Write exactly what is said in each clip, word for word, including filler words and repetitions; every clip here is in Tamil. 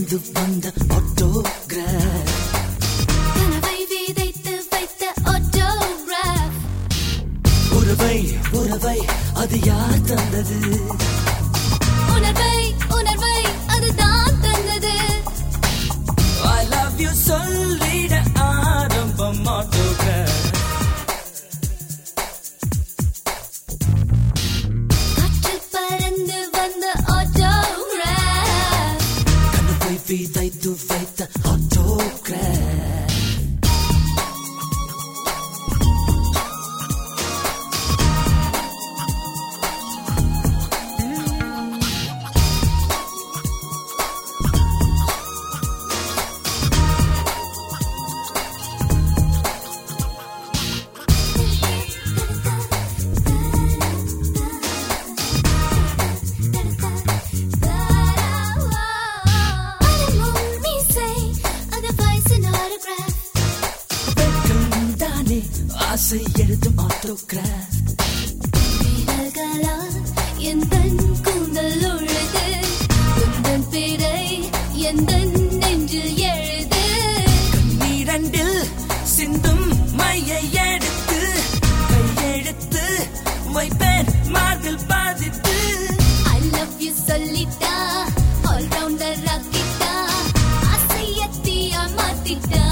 பறந்து வந்த ஆட்டோகிராஃப் கனவை விதைத்து வைத்த ஆட்டோகிராஃப் உறவை உறவை அது யார் தந்தது உணர்வை உணர்வை அதுதான் தந்தது I love you சொல்லிட ஆரம்பம் ஆட்டோகிராஃப் காற்றில் பறந்து வந்த ஆட்டோகிராஃப் கனவை விதைத்து வைத்த ஆட்டோகிராஃப் ஆசை எழுதும் ஆட்டோகிராஃப் விரல்களால் எந்தன் கூந்தல் உழுது உந்தன் பேரை எந்தன் நெஞ்சில் எழுது கண்ணீரண்டில் சிந்தும் மையை எடுத்து கையெழுத்து வைப்பேன் மார்பில் பாதித்து I love you சொல்லிட்டா ஆல் ரவுண்டர் ஆக்கிட்டா ஆசையத்தியா மாத்திட்டா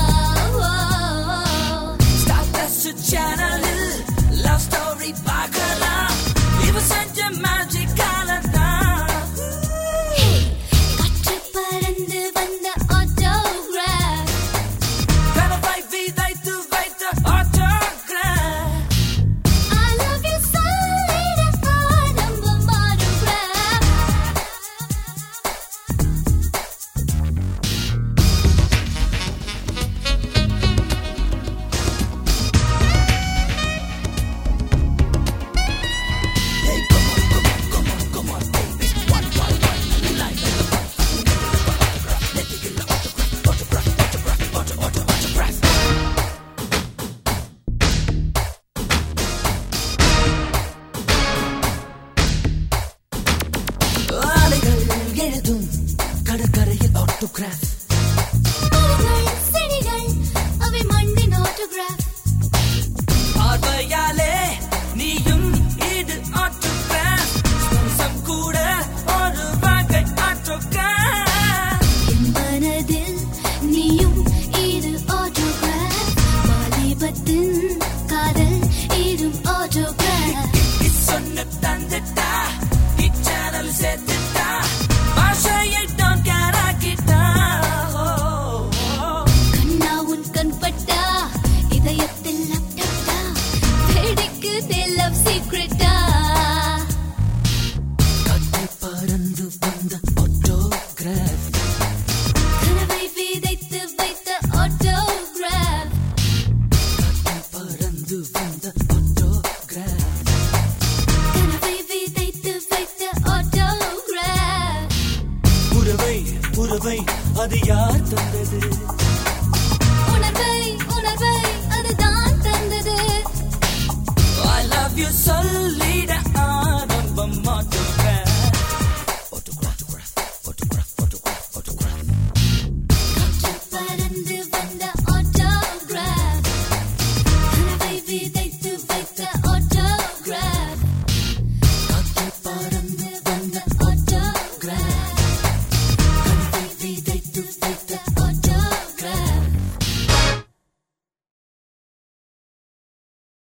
சேனலில் லவ் ஸ்டோரி பார்க்கலாம் இவ செஞ்ச மேஜிக் காலதான் காற்று பறந்து வந்த ஆட்டோகிராஃப் கனவை விதைத்து வைத்த ஆட்டோகிராஃப் I love you சொல்லிட ஆரம்பம் ஆட்டோகிராஃப் ஆலைகள் எழுதும் கடற்கரையில் ஆட்டோகிராஃப் மரங்கள் செடிகள் அவை மண்ணின் ஆட்டோகிராஃப் பார்வையாலே நீயும் இது ஆட்டோகிராஃப் ஸ்பர்சம் கூட ஒரு வகை ஆட்டோகிராஃப் என் மனதில் நீயும் இது ஆட்டோகிராஃப் வாலிபத்தின் காதல் இரும் ஆட்டோகிராஃப் சொன்ன தந்துட்டா இச்சேனல் சேர்த்துட்டா பாஷையை தான் கேராக்கிட்டா கண்ணா உன் கண்பட்டா இதயத்தில் லேப்டாப்டா வெடிக்குதே லவ் சீக்ரெட்டா கட்டி பறந்து வந்த ஆட்டோகிராஃப் கனவை விதைத்து வைத்த ஆட்டோகிராஃப் கட்டி பறந்து வந்த ஆட்டோகிராஃப் கனவை விதைத்து வைத்த ஆட்டோகிராஃப் உறவை உறவை அது யார் தந்தது உணர்வை உணர்வை அதுதான் தந்தது I love you சொல்லி